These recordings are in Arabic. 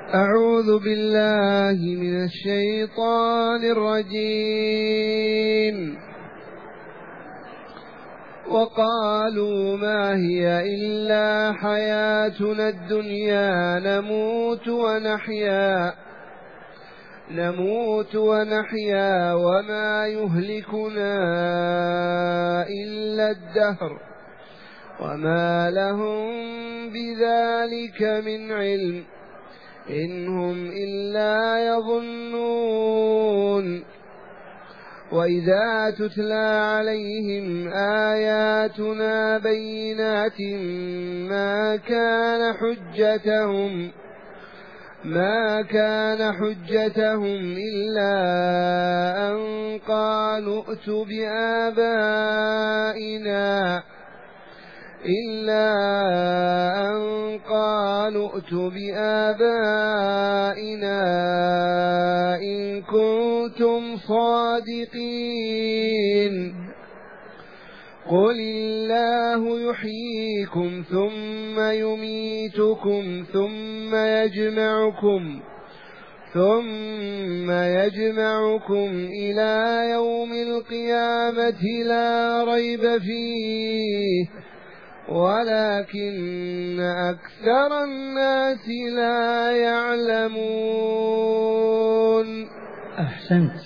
أعوذ بالله من الشيطان الرجيم. وقالوا ما هي إلا حياتنا الدنيا نموت ونحيا وما يهلكنا إلا الدهر وما لهم بذلك من علم إن هم إلا يظنون. وإذا تتلى عليهم آياتنا بينات ما كان حجتهم إلا أن قالوا ائتوا بآبائنا إن كنتم صادقين. قل الله يحييكم ثم يميتكم ثم يجمعكم إلى يوم القيامة لا ريب فيه ولكن أكثر الناس لا يعلمون. أحسنت.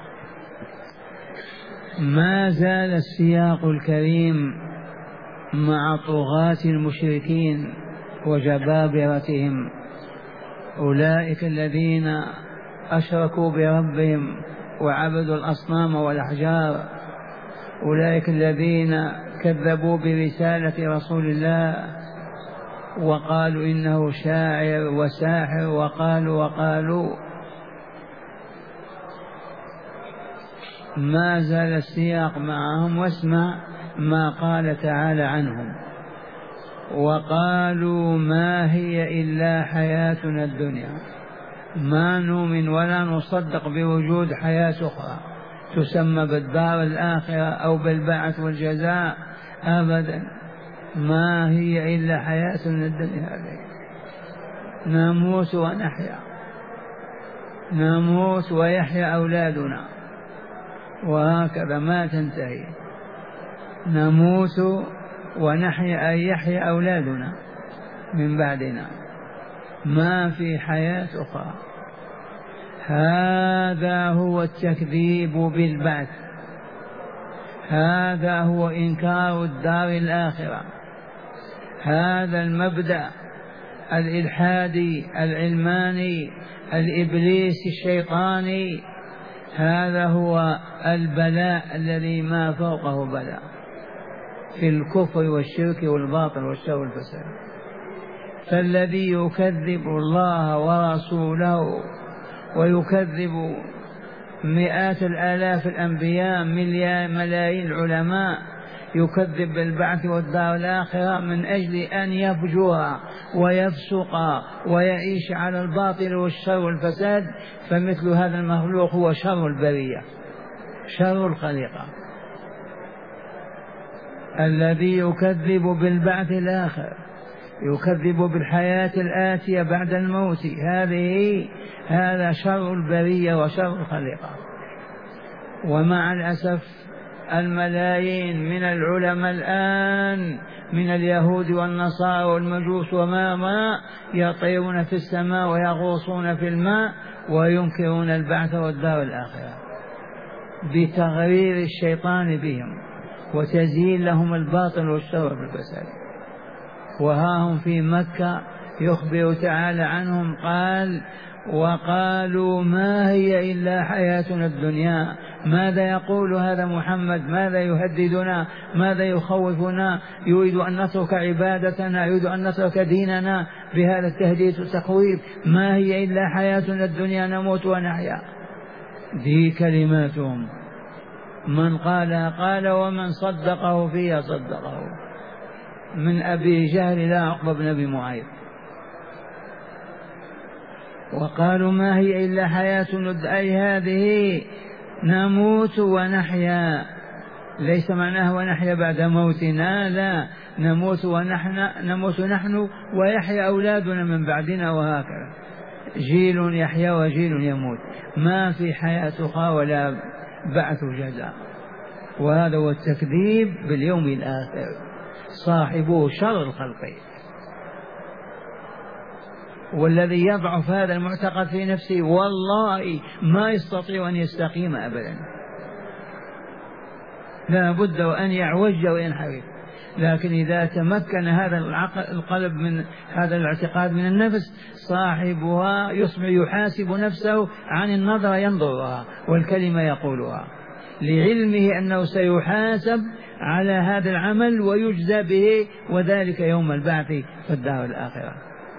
ما زال السياق الكريم مع طغاة المشركين وجبابرتهم، أولئك الذين أشركوا بربهم وعبدوا الأصنام والأحجار، أولئك الذين كذبوا برسالة رسول الله وقالوا إنه شاعر وساحر وقالوا ما زال السياق معهم. واسمع ما قال تعالى عنهم: وقالوا ما هي إلا حياتنا الدنيا، ما نؤمن ولا نصدق بوجود حياة أخرى تسمى بالدار الآخرة أو بالبعث والجزاء أبدا. ما هي إلا حياتنا الدنيا هذه، نموت ويحيا أولادنا، وهكذا ما تنتهي. نموت ونحيا أي يحيا أولادنا من بعدنا، ما في حياة أخرى. هذا هو التكذيب بالبعث، هذا هو إنكار الدار الآخرة، هذا المبدأ الإلحادي العلماني الإبليسي الشيطاني، هذا هو البلاء الذي ما فوقه بلاء في الكفر والشرك والباطل والشر والفساد. فالذي يكذب الله ورسوله ويكذب مئات الآلاف الأنبياء ملايين العلماء، يكذب بالبعث والدار الآخرة من أجل أن يفجر ويفسق ويعيش على الباطل والشر والفساد، فمثل هذا المخلوق هو شر البرية، شر الخليقة. الذي يكذب بالبعث الآخر، يكذب بالحياة الآتية بعد الموت، هذا شر البرية وشر الخليقة. ومع الأسف الملايين من العلماء الآن من اليهود والنصارى والمجوس وما يطيرون في السماء ويغوصون في الماء وينكرون البعث والدار الآخرة بتغرير الشيطان بهم وتزيين لهم الباطل والشر بالفساد. وها هم في مكة يخبر تعالى عنهم، قال: وقالوا ما هي إلا حياتنا الدنيا. ماذا يقول هذا محمد؟ ماذا يهددنا؟ ماذا يخوفنا؟ يريد أن نترك عبادتنا، يريد أن نترك ديننا بهذا التهديد والتخويف. ما هي إلا حياتنا الدنيا نموت ونحيا. دي كلماتهم، من قال ومن صدقه فيها صدقه، من أبي جهل إلى عقبة بن أبي معيط. وقالوا ما هي إلا حياتنا، أي هذه نموت ونحيا، ليس معناه ونحيا بعد موتنا، لا، نموت نحن ويحيا أولادنا من بعدنا، وهكذا. جيل يحيا وجيل يموت، ما في حياة أخرى ولا بعث جزاء. وهذا هو التكذيب باليوم الآخر، صاحبه شر الخلق. والذي يضعف هذا المعتقد في نفسه والله ما يستطيع أن يستقيم أبدا، لا بد وأن يعوج وينحرف. لكن إذا تمكن هذا القلب من هذا الاعتقاد من النفس، صاحبها يصبح يحاسب نفسه عن النظر ينظرها والكلمة يقولها، لعلمه أنه سيحاسب على هذا العمل ويجزى به، وذلك يوم البعث في الدار الآخرة.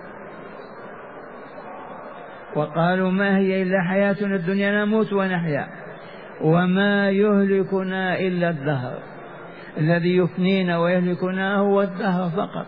وقالوا ما هي إلا حياتنا الدنيا نموت ونحيا وما يهلكنا إلا الدهر، الذي يفنينا ويهلكنا هو الدهر فقط،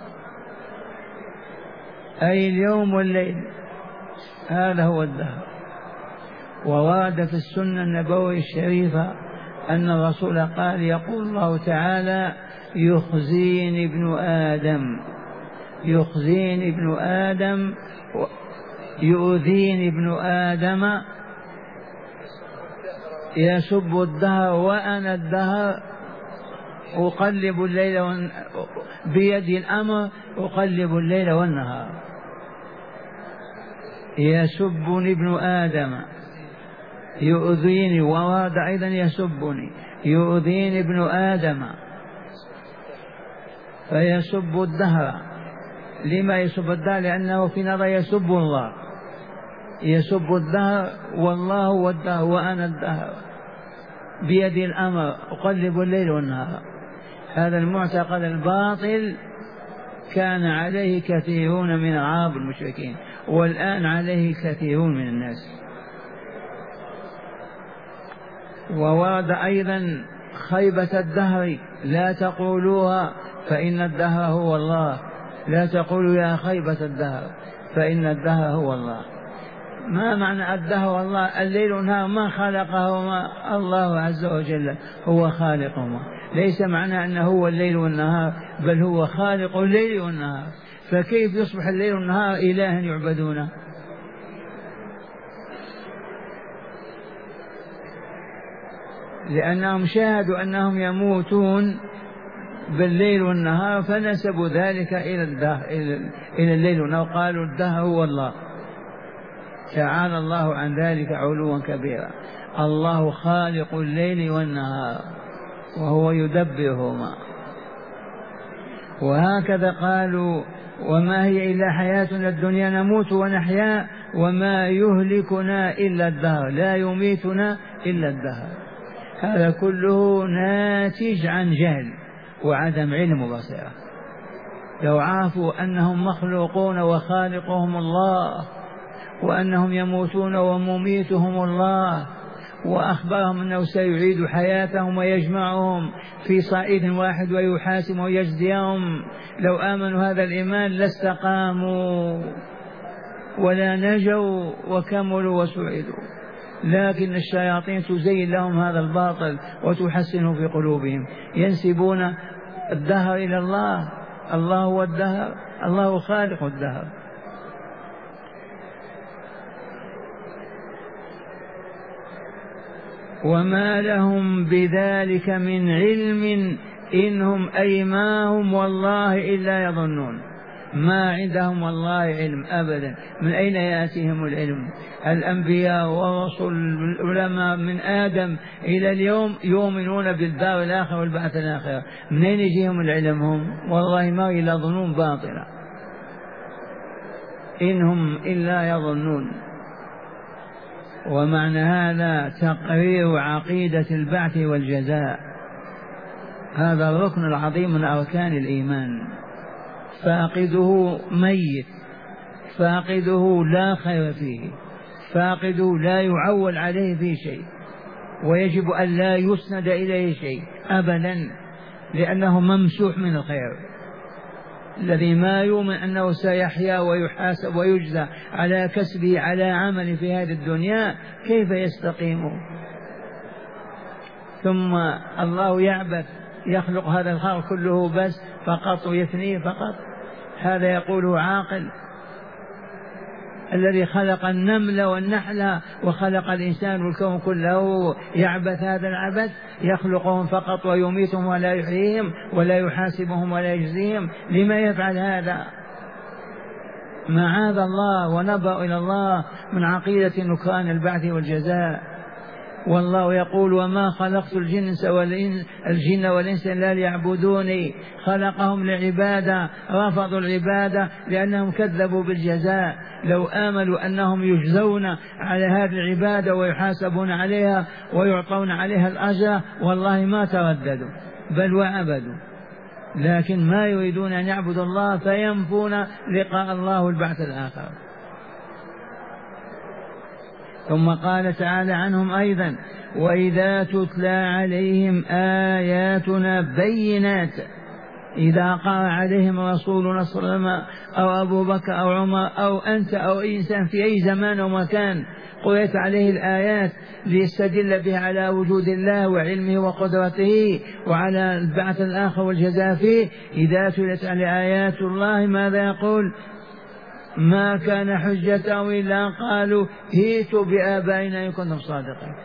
أي اليوم والليل، هذا هو الدهر. وورد في السنة النبوية الشريفة أن الرسول قال يقول الله تعالى يخزيني ابن آدم، يخزيني ابن آدم، يؤذيني ابن آدم، يسب الدهر وأنا الدهر، أقلب الليل بيدي الأمر، أقلب الليل والنهار. يسبني ابن آدم يؤذيني، وورد أيضا يسبني يؤذيني ابن آدم فيسب الدهر. لما يسب الدهر؟ لأنه في نظر يسب الله، يسب الدهر والله هو الدهر وأنا الدهر، بيدي الأمر، أقلب الليل والنهار. هذا المعتقد الباطل كان عليه كثيرون من العرب المشركين، والآن عليه كثيرون من الناس. وورد أيضا خيبة الدهر، لا تقولوها فإن الدهر هو الله، لا تقولوا يا خيبة الدهر فإن الدهر هو الله. ما معنى الدهر والله؟ الليل والنهار ما خلقهما الله عز وجل، هو خالقهما، ليس معنى أنه هو الليل والنهار، بل هو خالق الليل والنهار. فكيف يصبح الليل والنهار إلها يعبدونه؟ لأنهم شاهدوا أنهم يموتون بالليل والنهار فنسبوا ذلك إلى الدهر، إلى الليل والنهار، قالوا الدهر هو الله. تعالى الله عن ذلك علوا كبيرا. الله خالق الليل والنهار وهو يدبرهما. وهكذا قالوا وما هي إلا حياتنا الدنيا نموت ونحيا وما يهلكنا إلا الدهر، لا يميتنا إلا الدهر. هذا كله ناتج عن جهل وعدم علم وبصيرة. لو عرفوا أنهم مخلوقون وخالقهم الله، وأنهم يموتون ومميتهم الله، وأخبرهم أنه سيعيد حياتهم ويجمعهم في صعيد واحد ويحاسب ويجزيهم، لو آمنوا هذا الإيمان لاستقاموا ولا نجوا وكملوا وسعدوا. لكن الشياطين تزين لهم هذا الباطل وتحسنه في قلوبهم، ينسبون الدهر إلى الله، الله هو الدهر، الله خالق الدهر. وما لهم بذلك من علم إنهم أي ما هم والله إلا يظنون، ما عندهم والله علم أبدا. من أين يأتيهم العلم؟ الأنبياء والرسل العلماء من آدم إلى اليوم يؤمنون بالدار الآخرة والبعث الآخرة، من أين يجيهم العلم هم؟ والله ما إلا ظنون باطلة، إنهم إلا يظنون. ومعنى هذا تقرير عقيدة البعث والجزاء، هذا الركن العظيم من أركان الإيمان. فاقده ميت، فاقده لا خير فيه، فاقده لا يعول عليه في شيء، ويجب أن لا يسند إليه شيء أبدا، لأنه ممسوح من الخير. الذي ما يؤمن أنه سيحيا ويحاسب ويجزى على كسبه على عمل في هذه الدنيا كيف يستقيم؟ ثم الله يعبث يخلق هذا الخلق كله بس فقط ويثنيه فقط، هذا يقوله عاقل؟ الذي خلق النمل والنحل وخلق الإنسان والكون كله يعبث هذا العبث؟ يخلقهم فقط ويميتهم ولا يحييهم ولا يحاسبهم ولا يجزيهم. لما يفعل هذا؟ معاذ الله ونبأ إلى الله من عقيدة نكران البعث والجزاء. والله يقول وما خلقت الجن والإنس إلا ليعبدوني. خلقهم لعبادة، رفضوا العبادة لأنهم كذبوا بالجزاء. لو آملوا أنهم يجزون على هذه العبادة ويحاسبون عليها ويعطون عليها الأجر والله ما ترددوا بل وعبدوا، لكن ما يريدون أن يعبدوا الله فينفون لقاء الله والبعث الآخر. ثم قال تعالى عنهم أيضا وإذا تتلى عليهم آياتنا بينات. إذا قرأ عليهم رسولنا صلى الله عليه وسلم أو أبو بكر أو عمر أو أنت أو أي إنسان في أي زمان ومكان قرأت عليه الآيات ليستدل بها على وجود الله وعلمه وقدرته وعلى البعث الآخر والجزاء فيه، إذا تلت على آيات الله ماذا يقول؟ ما كان حجتهم إلا قالوا ائتوا بآبائنا إن كنتم صادقين.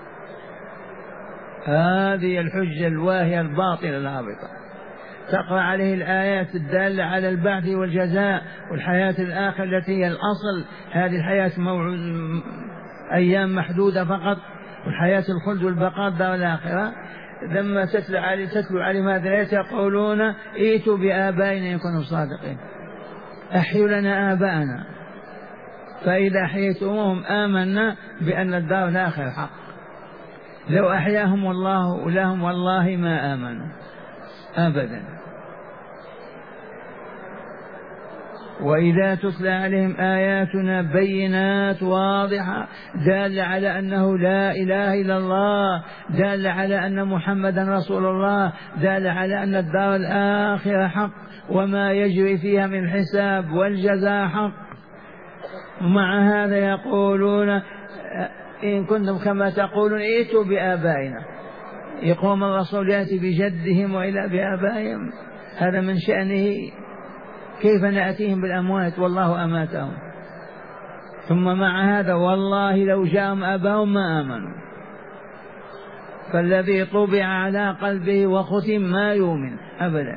هذه الحجة الواهية الباطلة الهابطة. تقرأ عليه الآيات الدالة على البعث والجزاء والحياة الآخرة التي هي الأصل. هذه الحياة أيام محدودة فقط، والحياة الخلد والبقاء دار الآخرة. لما تتلو عليه ماذا يقولون؟ ائتوا بآبائنا إن كنتم صادقين. أحيوا لنا آباءنا، فإذا أحييتموهم آمنا بأن الدار الآخرة حق. لو أحياهم الله لهم والله ما آمنوا أبدا. وإذا تتلى عليهم آياتنا بينات واضحة دالة على أنه لا إله إلا الله، دالة على أن محمدا رسول الله، دالة على أن الدار الآخرة حق وما يجري فيها من الحساب والجزاء حق. ومع هذا يقولون إن كنتم كما تقولون ائتوا بآبائنا. يقوم الرسول يأتي بجدهم وإلى بآبائهم، هذا من شأنه. كيف نأتيهم بالأموات والله أماتهم؟ ثم مع هذا والله لو جاءهم آباؤهم ما آمنوا. فالذي طبع على قلبه وختم ما يؤمن أبدا.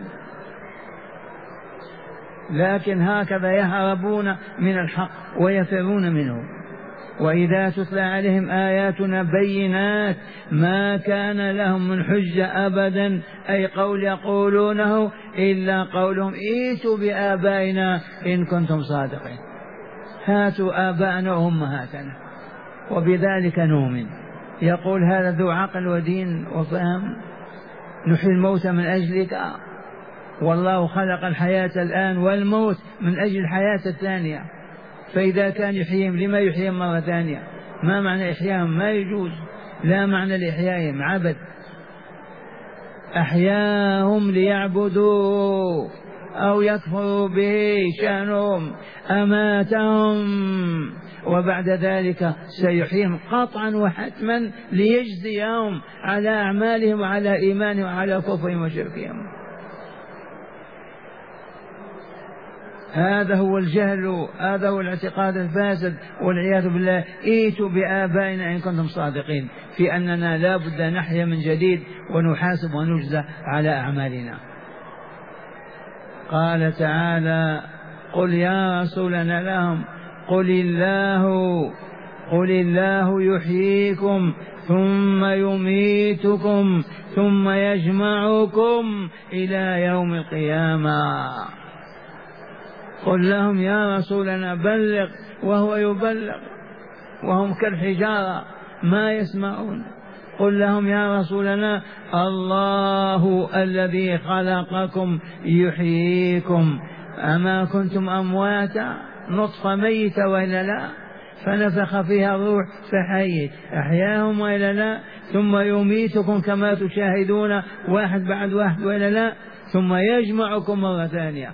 لكن هكذا يهربون من الحق ويفرون منه. وإذا تتلى عليهم آياتنا بينات ما كان لهم من حجة أبدا، أي قول يقولونه إلا قولهم ائتوا بآبائنا إن كنتم صادقين. هاتوا آباءنا وأمهاتنا وبذلك نؤمن. يقول هذا ذو عقل ودين وفهم. نحيي الموت من أجلك، والله خلق الحياة الآن والموت من أجل الحياة الثانية. فإذا كان يحييهم لما يحييهم مرة ثانية؟ ما معنى إحياهم؟ ما يجوز، لا معنى لإحيائهم، عبد. أحياهم ليعبدوا أو يكفروا به شأنهم. أماتهم وبعد ذلك سيحييهم قطعا وحتما ليجزيهم على أعمالهم وعلى إيمانهم وعلى كفرهم وشركهم. هذا هو الجهل، هذا هو الاعتقاد الفاسد والعياذ بالله. ائتوا بآبائنا إن كنتم صادقين في أننا لا بد نحيا من جديد ونحاسب ونجزى على أعمالنا. قال تعالى قل يا رسولنا لهم قل الله يحييكم ثم يميتكم ثم يجمعكم إلى يوم القيامة. قل لهم يا رسولنا بلغ، وهو يبلغ وهم كالحجارة ما يسمعون. قل لهم يا رسولنا الله الذي خلقكم يحييكم. أما كنتم أمواتا نطفة ميتة وإلا لا؟ فنفخ فيها الروح فحيت. أحياهم وإلا لا؟ ثم يميتكم كما تشاهدون واحد بعد واحد وإلا لا؟ ثم يجمعكم مرة ثانية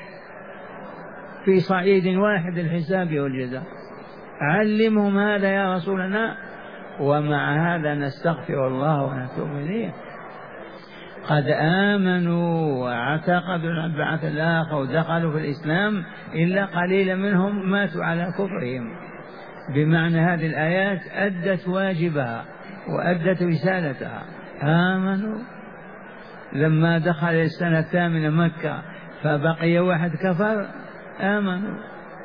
في صعيد واحد الحساب والجزاء. علمهم هذا يا رسولنا. ومع هذا نستغفر الله ونتوب إليه. قد آمنوا واعتقدوا البعث الآخر ودخلوا في الإسلام إلا قليلا منهم ماتوا على كفرهم. بمعنى هذه الآيات أدت واجبها وأدت رسالتها. آمنوا لما دخل السنة الثامنة مكة فبقي واحد كفر، آمنوا.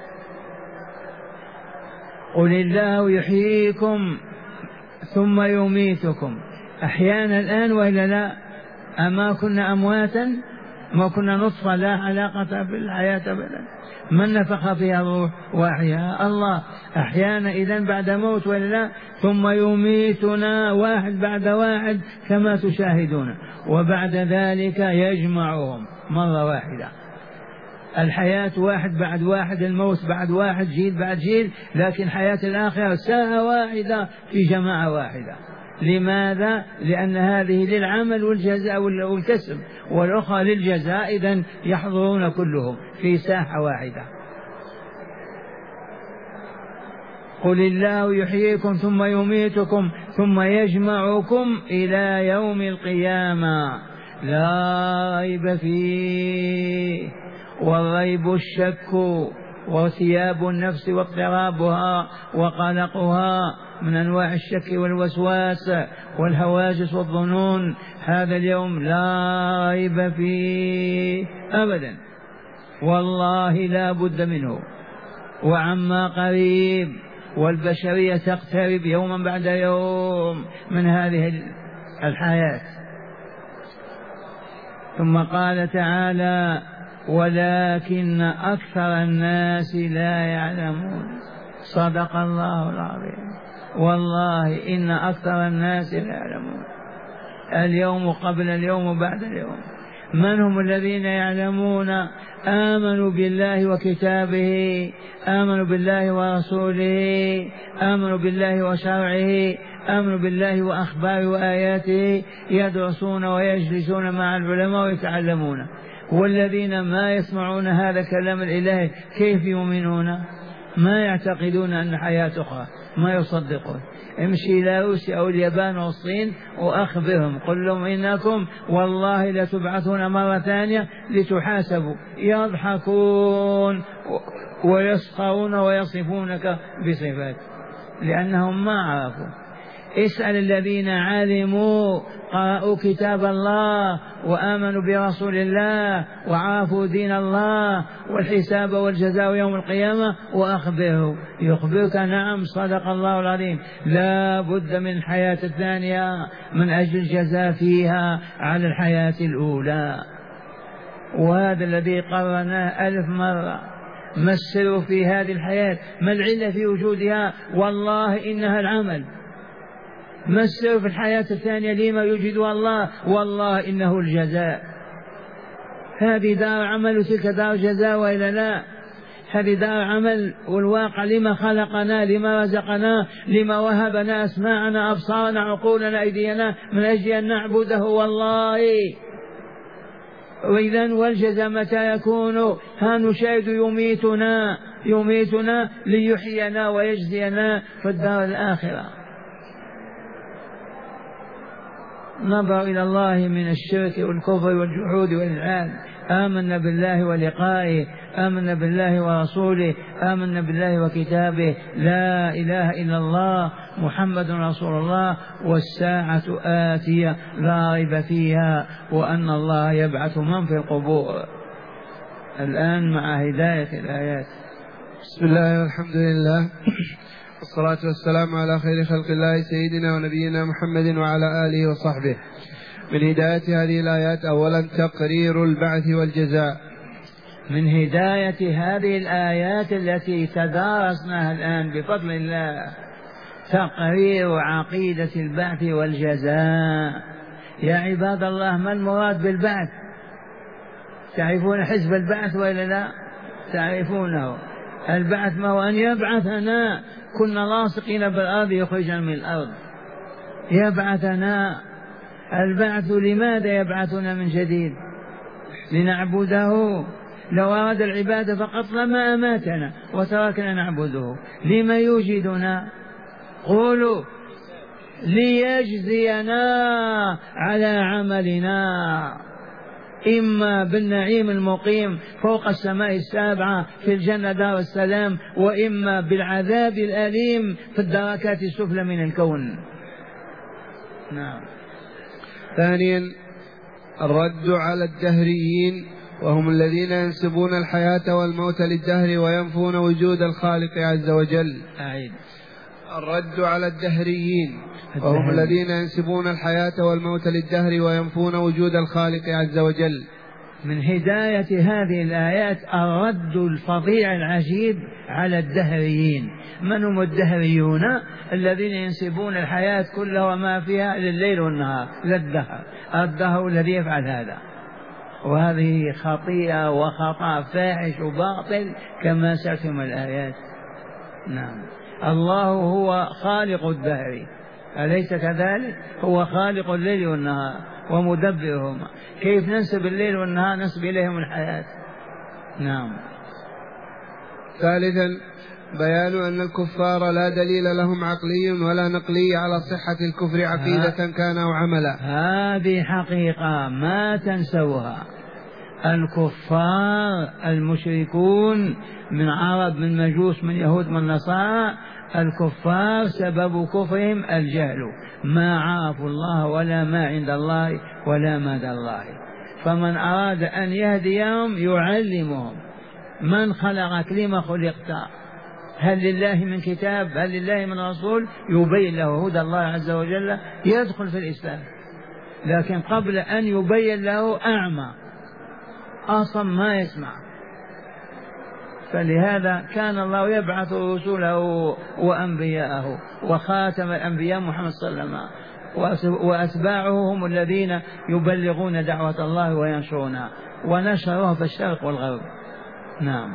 قل الله يحييكم ثم يميتكم، أحيانا الآن وإلا لا؟ أما كنا أمواتا؟ ما كنا نطفة لا علاقة بالحياة أبدا. من نفخ فيها الروح وأحياها؟ الله. أحيانا إذن بعد موت ولا لا؟ ثم يميتنا واحد بعد واحد كما تشاهدون، وبعد ذلك يجمعهم مرة واحدة. الحياة واحد بعد واحد، الموت بعد واحد، جيل بعد جيل، لكن حياة الآخرة ساعة واحدة في جماعة واحدة. لماذا؟ لأن هذه للعمل والجزاء والكسب، والأخرى للجزاء، إذن يحضرون كلهم في ساحة واحدة. قل الله يحييكم ثم يميتكم ثم يجمعكم إلى يوم القيامة لا ريب فيه، والريب الشك وثياب النفس واضطرابها وقلقها من أنواع الشك والوسواس والهواجس والظنون. هذا اليوم لا ريب فيه أبدا، والله لا بد منه، وعما قريب، والبشرية تقترب يوما بعد يوم من هذه الحياة. ثم قال تعالى ولكن أكثر الناس لا يعلمون. صدق الله العظيم. والله إن أكثر الناس لا يعلمون. اليوم قبل اليوم وبعد اليوم. من هم الذين يعلمون؟ آمنوا بالله وكتابه، آمنوا بالله ورسوله، آمنوا بالله وشرعه، آمنوا بالله وأخباره وآياته، يدرسون ويجلسون مع العلماء ويتعلمون. والذين ما يسمعون هذا كلام الإله كيف يؤمنون؟ ما يعتقدون أن حياة أخرى، ما يصدقون. امشي إلى روسيا أو اليابان والصين وأخبرهم، قل لهم إنكم والله لتبعثون مرة ثانية لتحاسبوا. يضحكون ويسخرون ويصفونك بصفات لأنهم ما عرفوا. اسأل الذين علموا قرأوا كتاب الله وآمنوا برسول الله وعرفوا دين الله والحساب والجزاء يوم القيامة وأخبره، يخبرك نعم صدق الله العظيم. لا بد من الحياة الثانية من أجل الجزاء فيها على الحياة الأولى. وهذا الذي قررناه 1000 مرة. ما السر في هذه الحياة؟ ما العلة في وجودها؟ والله إنها العمل. ما السر في الحياة الثانية لما يوجدها الله؟ والله إنه الجزاء. هذه دار عمل وتلك دار جزاء وإلا لا؟ هذه دار عمل والواقع لما خلقنا، لما رزقنا، لما وهبنا أسماعنا أبصارنا عقولنا أيدينا من أجل أن نعبده والله. وإذن والجزاء متى يكون؟ ها نشاهد يميتنا ليحيينا ويجزينا في الدار الآخرة. نظر إلى الله من الشرك والكفر والجحود والإلحاد. آمنا بالله ولقائه، آمنا بالله ورسوله، آمنا بالله وكتابه، لا إله إلا الله محمد رسول الله، والساعة آتية لا ريب فيها، وأن الله يبعث من في القبور. الآن مع هداية الآيات. بسم الله والحمد لله والصلاة والسلام على خير خلق الله سيدنا ونبينا محمد وعلى آله وصحبه. من هداية هذه الآيات أولا تقرير البعث والجزاء. من هداية هذه الآيات التي تدارسناها الآن بفضل الله تقرير عقيدة البعث والجزاء. يا عباد الله، ما المراد بالبعث؟ تعرفون حزب البعث ولا لا؟ تعرفونه. البعث ما هو؟ أن يبعثنا، كنا لاصقين بالأرض يخرجنا من الأرض، يبعثنا. البعث لماذا يبعثنا من جديد؟ لنعبده. لو أراد العبادة فقط لما أماتنا وتركنا نعبده. لما يوجدنا؟ قولوا ليجزينا على عملنا، إما بالنعيم المقيم فوق السماء السابعة في الجنة دار السلام، وإما بالعذاب الأليم في الدركات السفلى من الكون. نعم. ثانيا الرد على الدهريين، وهم الذين ينسبون الحياة والموت للدهر وينفون وجود الخالق عز وجل. أعيد. الرد على الدهريين وهم الذين ينسبون الحياة والموت للدهر وينفون وجود الخالق عز وجل. من هداية هذه الآيات الرد الفظيع العجيب على الدهريين. من هم الدهريون؟ الذين ينسبون الحياة كلها وما فيها لليل والنهار للدهر، الدهر الذي يفعل هذا، وهذه خطيئة وخطأ فاحش وباطل كما سأتم الآيات. نعم. الله هو خالق الدهر، أليس كذلك؟ هو خالق الليل والنهار ومدبرهما، كيف ننسب الليل والنهار ننسب إليهم الحياة؟ نعم. ثالثا بيان أن الكفار لا دليل لهم عقلي ولا نقلي على صحة الكفر عقيدة كان أو عملا. هذه حقيقة ما تنسوها. الكفار المشركون من عرب من مجوس من يهود من نصارى، الكفار سبب كفرهم الجهل، ما عرفوا الله ولا ما عند الله ولا مدى الله. فمن أراد أن يهديهم يعلمهم من خلقك، لما خلقت، هل لله من كتاب، هل لله من رسول، يبين له هدى الله عز وجل يدخل في الإسلام. لكن قبل أن يبين له أعمى أصلا ما يسمع. فلهذا كان الله يبعث رسوله وأنبياءه، وخاتم الأنبياء محمد صلى الله عليه وسلم، وأتباعه هم الذين يبلغون دعوة الله وينشرونها ونشروها في الشرق والغرب. نعم.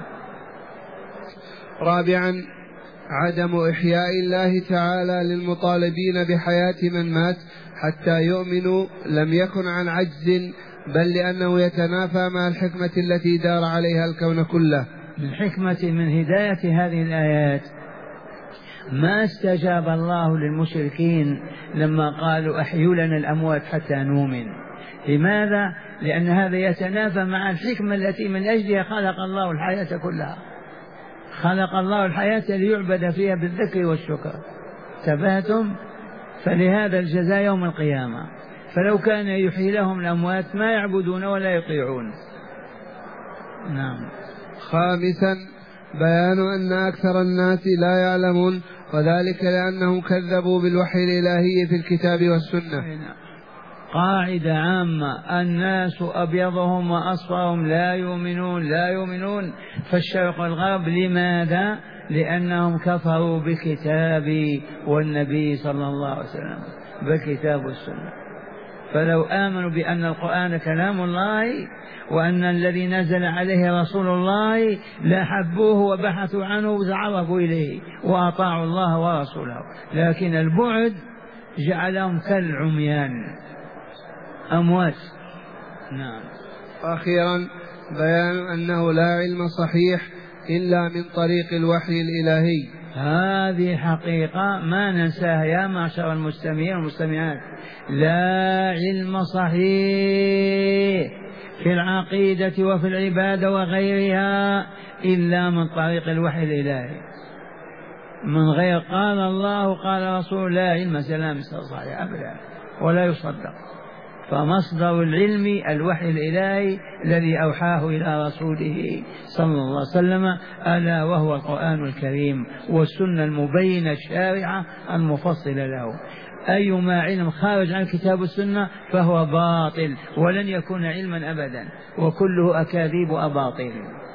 رابعا عدم إحياء الله تعالى للمطالبين بحياة من مات حتى يؤمنوا لم يكن عن عجز، بل لأنه يتنافى مع الحكمة التي دار عليها الكون كله. من حكمة من هداية هذه الآيات ما استجاب الله للمشركين لما قالوا أحيوا لنا الأموات حتى نؤمن. لماذا؟ لأن هذا يتنافى مع الحكمة التي من أجلها خلق الله الحياة كلها. خلق الله الحياة ليعبد فيها بالذكر والشكر. تبهتم؟ فلهذا الجزاء يوم القيامة. فلو كان يحيي لهم الأموات ما يعبدون ولا يطيعون. نعم. خامسا بيان أن أكثر الناس لا يعلمون، وذلك لأنهم كذبوا بالوحي الإلهي في الكتاب والسنة. قاعدة عامة: الناس أبيضهم وأصفرهم لا يؤمنون في الشرق والغرب. لماذا؟ لأنهم كفروا بالكتاب والنبي صلى الله عليه وسلم، بالكتاب والسنة. فلو آمنوا بأن القرآن كلام الله وأن الذي نزل عليه رسول الله لحبوه وبحثوا عنه وتعرفوا إليه وأطاعوا الله ورسوله، لكن البعد جعلهم كالعميان أموات. نعم. أخيرا بيان أنه لا علم صحيح إلا من طريق الوحي الإلهي. هذه حقيقة ما ننساها يا معشر المستمعين والمستمعات. لا علم صحيح في العقيدة وفي العبادة وغيرها إلا من طريق الوحي الإلهي. من غير قال الله قال رسول لا علم سلام صحيح أبدا ولا يصدق. فمصدر العلم الوحي الإلهي الذي أوحاه إلى رسوله صلى الله عليه وسلم، ألا وهو القرآن الكريم والسنة المبينة الشارعة المفصلة له. أيما علم خارج عن الكتاب والسنة فهو باطل ولن يكون علما أبدا، وكله أكاذيب وأباطيل.